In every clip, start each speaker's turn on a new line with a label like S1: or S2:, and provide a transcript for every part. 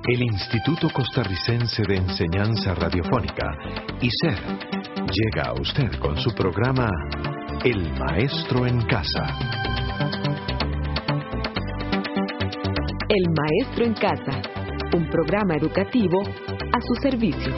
S1: El Instituto Costarricense de Enseñanza Radiofónica, ICER, llega a usted con su programa El Maestro en Casa.
S2: El Maestro en Casa, un programa educativo a su servicio.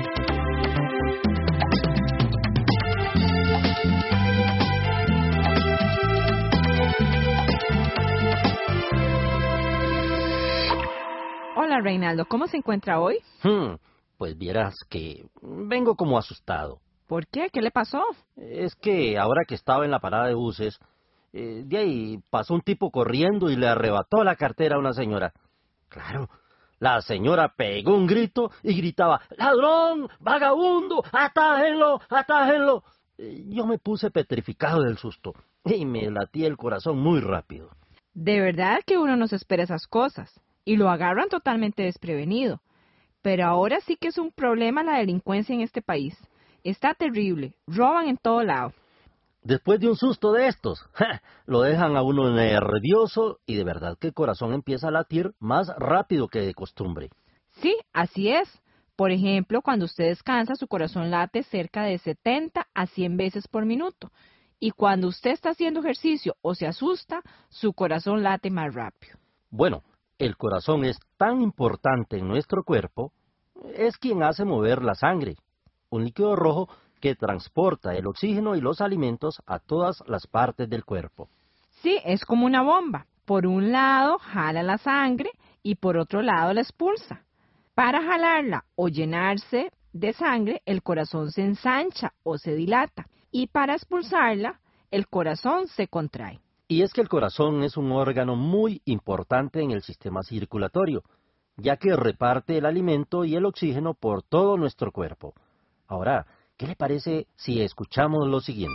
S3: Hola Reinaldo, ¿cómo se encuentra hoy?
S4: Pues vieras que vengo como asustado.
S3: ¿Por qué? ¿Qué le pasó?
S4: Es que ahora que estaba en la parada de buses, de ahí pasó un tipo corriendo y le arrebató la cartera a una señora. Claro, la señora pegó un grito y gritaba: ¡Ladrón! ¡Vagabundo! ¡Atájenlo! ¡Atájenlo! Yo me puse petrificado del susto y me latía el corazón muy rápido.
S3: De verdad que uno no se espera esas cosas y lo agarran totalmente desprevenido. Pero ahora sí que es un problema la delincuencia en este país. Está terrible, roban en todo lado.
S4: Después de un susto de estos, lo dejan a uno nervioso y de verdad que el corazón empieza a latir más rápido que de costumbre.
S3: Sí, así es. Por ejemplo, cuando usted descansa, su corazón late cerca de 70 a 100 veces por minuto. Y cuando usted está haciendo ejercicio o se asusta, su corazón late más rápido.
S4: Bueno, el corazón es tan importante en nuestro cuerpo, es quien hace mover la sangre, un líquido rojo que transporta el oxígeno y los alimentos a todas las partes del cuerpo.
S3: Sí, es como una bomba. Por un lado jala la sangre y por otro lado la expulsa. Para jalarla o llenarse de sangre, el corazón se ensancha o se dilata. Y para expulsarla, el corazón se contrae.
S4: Y es que el corazón es un órgano muy importante en el sistema circulatorio, ya que reparte el alimento y el oxígeno por todo nuestro cuerpo. Ahora, ¿qué le parece si escuchamos lo siguiente?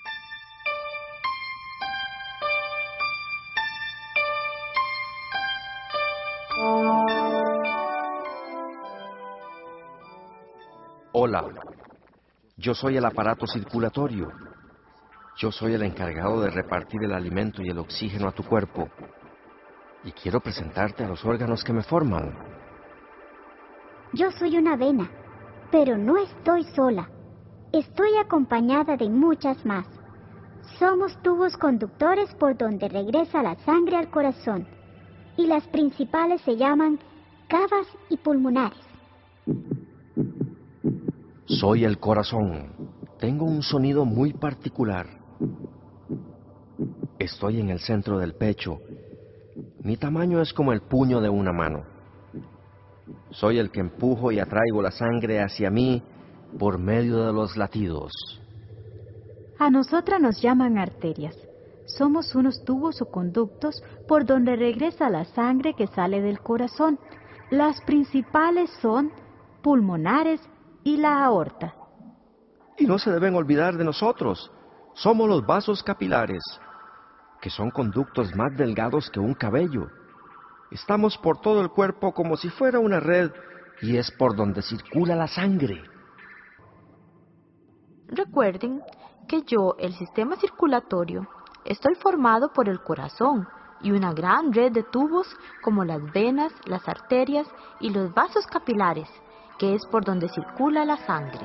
S5: Hola, yo soy el aparato circulatorio. Yo soy el encargado de repartir el alimento y el oxígeno a tu cuerpo. Y quiero presentarte a los órganos que me forman.
S6: Yo soy una vena, pero no estoy sola. Estoy acompañada de muchas más. Somos tubos conductores por donde regresa la sangre al corazón. Y las principales se llaman cavas y pulmonares.
S5: Soy el corazón. Tengo un sonido muy particular. Estoy en el centro del pecho. Mi tamaño es como el puño de una mano. Soy el que empujo y atraigo la sangre hacia mí por medio de los latidos.
S7: A nosotras nos llaman arterias. Somos unos tubos o conductos por donde regresa la sangre que sale del corazón. Las principales son pulmonares y la aorta.
S5: Y no se deben olvidar de nosotros. Somos los vasos capilares, que son conductos más delgados que un cabello. Estamos por todo el cuerpo como si fuera una red y es por donde circula la sangre.
S8: Recuerden que yo, el sistema circulatorio, estoy formado por el corazón y una gran red de tubos como las venas, las arterias y los vasos capilares, que es por donde circula la sangre.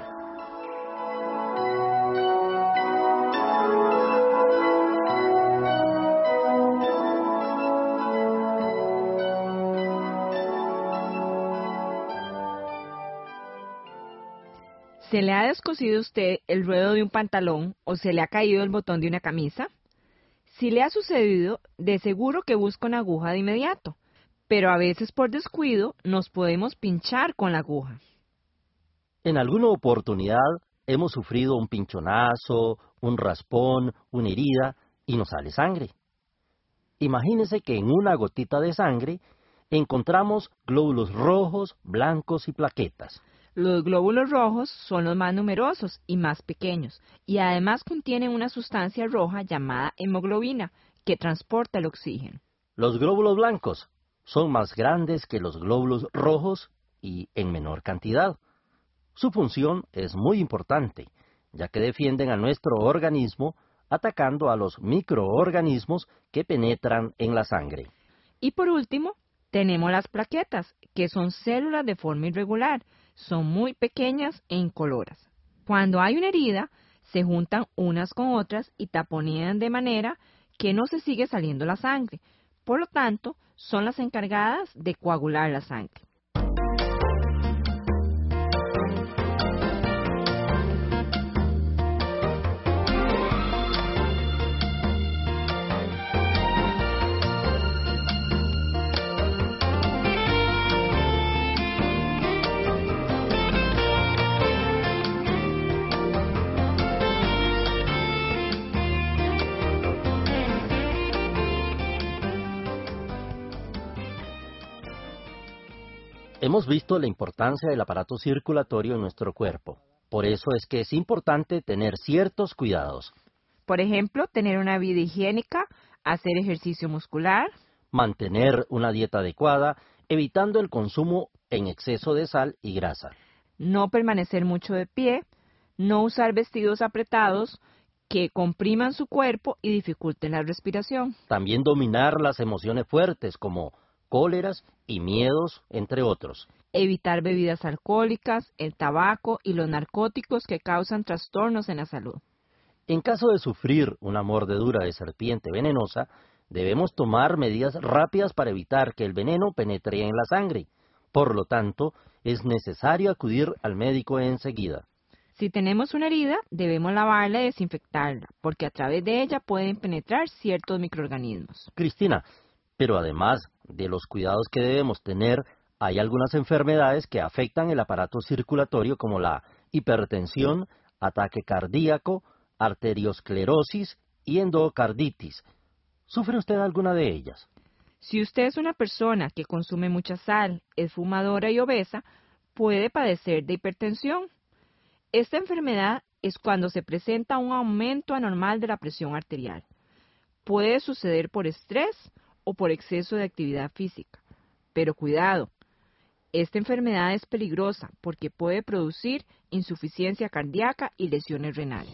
S3: ¿Se le ha descosido a usted el ruedo de un pantalón o se le ha caído el botón de una camisa? Si le ha sucedido, de seguro que busca una aguja de inmediato, pero a veces por descuido nos podemos pinchar con la aguja.
S4: En alguna oportunidad hemos sufrido un pinchonazo, un raspón, una herida y nos sale sangre. Imagínese que en una gotita de sangre encontramos glóbulos rojos, blancos y plaquetas.
S3: Los glóbulos rojos son los más numerosos y más pequeños, y además contienen una sustancia roja llamada hemoglobina, que transporta el oxígeno.
S4: Los glóbulos blancos son más grandes que los glóbulos rojos y en menor cantidad. Su función es muy importante, ya que defienden a nuestro organismo atacando a los microorganismos que penetran en la sangre.
S3: Y por último, Tenemos las plaquetas, que son células de forma irregular, son muy pequeñas e incoloras. Cuando hay una herida, se juntan unas con otras y taponean de manera que no se sigue saliendo la sangre. Por lo tanto, son las encargadas de coagular la sangre.
S4: Hemos visto la importancia del aparato circulatorio en nuestro cuerpo. Por eso es que es importante tener ciertos cuidados.
S3: Por ejemplo, tener una vida higiénica, hacer ejercicio muscular,
S4: mantener una dieta adecuada, evitando el consumo en exceso de sal y grasa.
S3: No permanecer mucho de pie, no usar vestidos apretados que compriman su cuerpo y dificulten la respiración.
S4: También dominar las emociones fuertes como cóleras y miedos, entre otros.
S3: Evitar bebidas alcohólicas, el tabaco y los narcóticos que causan trastornos en la salud.
S4: En caso de sufrir una mordedura de serpiente venenosa, debemos tomar medidas rápidas para evitar que el veneno penetre en la sangre. Por lo tanto, es necesario acudir al médico enseguida.
S3: Si tenemos una herida, debemos lavarla y desinfectarla, porque a través de ella pueden penetrar ciertos microorganismos.
S4: Cristina, pero además de los cuidados que debemos tener, hay algunas enfermedades que afectan el aparato circulatorio como la hipertensión, ataque cardíaco, arteriosclerosis y endocarditis. ¿Sufre usted alguna de ellas?
S3: Si usted es una persona que consume mucha sal, es fumadora y obesa, puede padecer de hipertensión. Esta enfermedad es cuando se presenta un aumento anormal de la presión arterial. Puede suceder por estrés o por exceso de actividad física. Pero cuidado, esta enfermedad es peligrosa porque puede producir insuficiencia cardíaca y lesiones renales.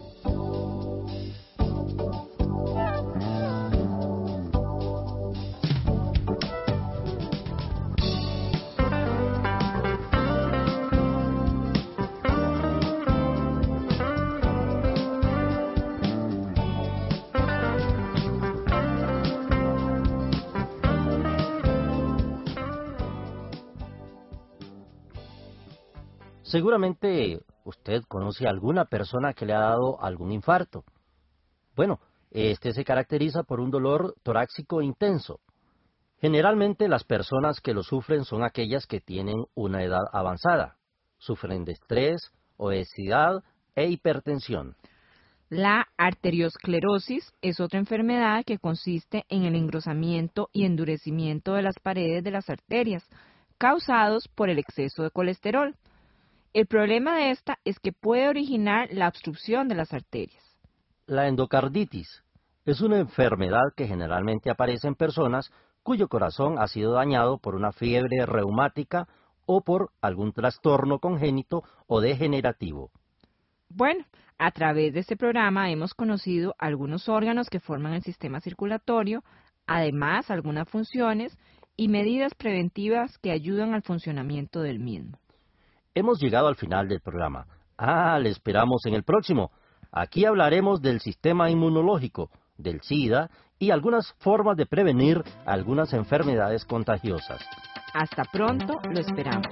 S4: Seguramente usted conoce a alguna persona que le ha dado algún infarto. Bueno, este se caracteriza por un dolor torácico intenso. Generalmente las personas que lo sufren son aquellas que tienen una edad avanzada. Sufren de estrés, obesidad e hipertensión.
S3: La arteriosclerosis es otra enfermedad que consiste en el engrosamiento y endurecimiento de las paredes de las arterias, causados por el exceso de colesterol. El problema de esta es que puede originar la obstrucción de las arterias.
S4: La endocarditis es una enfermedad que generalmente aparece en personas cuyo corazón ha sido dañado por una fiebre reumática o por algún trastorno congénito o degenerativo.
S3: Bueno, a través de este programa hemos conocido algunos órganos que forman el sistema circulatorio, además algunas funciones y medidas preventivas que ayudan al funcionamiento del mismo.
S4: Hemos llegado al final del programa. Le esperamos en el próximo. Aquí hablaremos del sistema inmunológico, del SIDA y algunas formas de prevenir algunas enfermedades contagiosas.
S3: Hasta pronto, lo esperamos.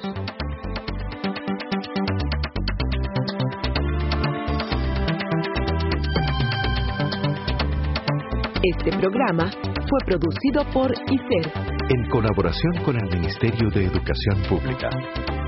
S2: Este programa fue producido por ICER,
S1: en colaboración con el Ministerio de Educación Pública.